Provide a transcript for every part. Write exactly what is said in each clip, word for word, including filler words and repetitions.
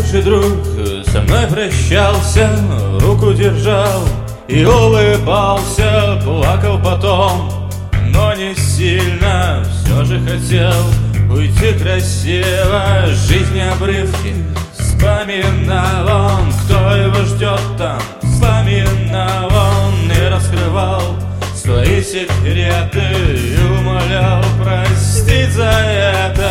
лучший друг со мной прощался, руку держал и улыбался, плакал потом, но не сильно, все же хотел уйти красиво. Жизни обрывки вспоминал он, кто его ждет там, вспоминал он и раскрывал свои секреты и умолял простить за это.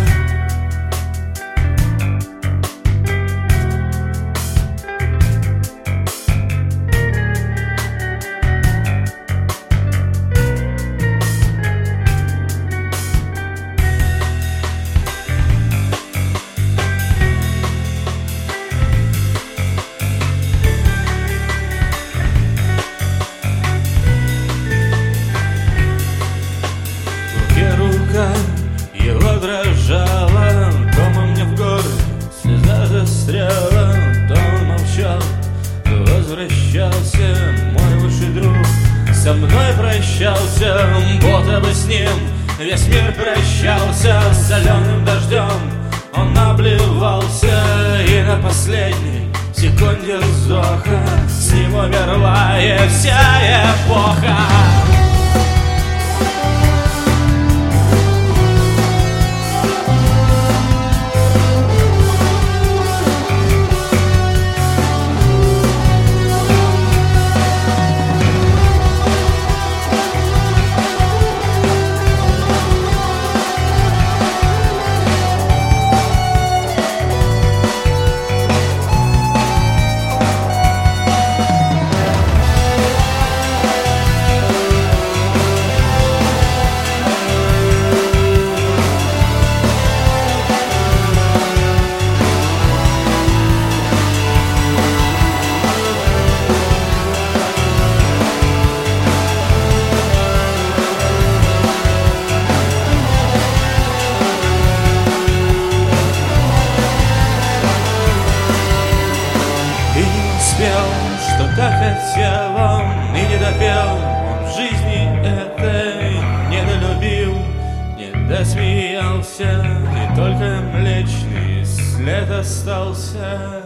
Его дрожала, дома мне в горле слеза застряла. То он молчал, то возвращался, мой лучший друг со мной прощался, будто бы с ним весь мир прощался. Соленым дождем он обливался, и на последней секунде вздоха с ним умерла и вся эпоха. Что так хотел он и не допел, он в жизни этой не долюбил, не досмеялся, и только млечный след остался.